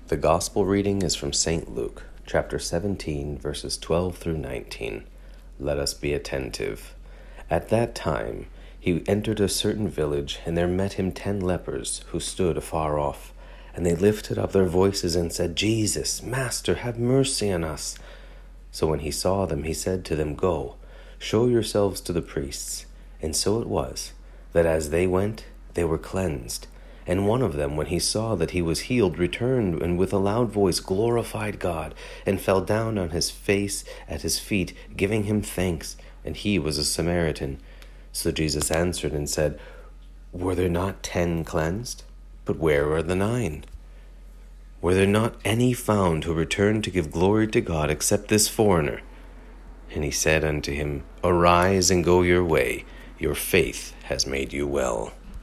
The Gospel reading is from St. Luke, chapter 17, verses 12 through 19. Let us be attentive. At that time he entered a certain village, and there met him 10 lepers, who stood afar off. And they lifted up their voices and said, Jesus, Master, have mercy on us. So when he saw them, he said to them, Go, show yourselves to the priests. And so it was, that as they went, they were cleansed. And one of them, when he saw that he was healed, returned and with a loud voice glorified God, and fell down on his face at his feet, giving him thanks. And he was a Samaritan. So Jesus answered and said, Were there not 10 cleansed? But where are the 9? Were there not any found who returned to give glory to God, except this foreigner? And he said unto him, Arise and go your way. Your faith has made you well.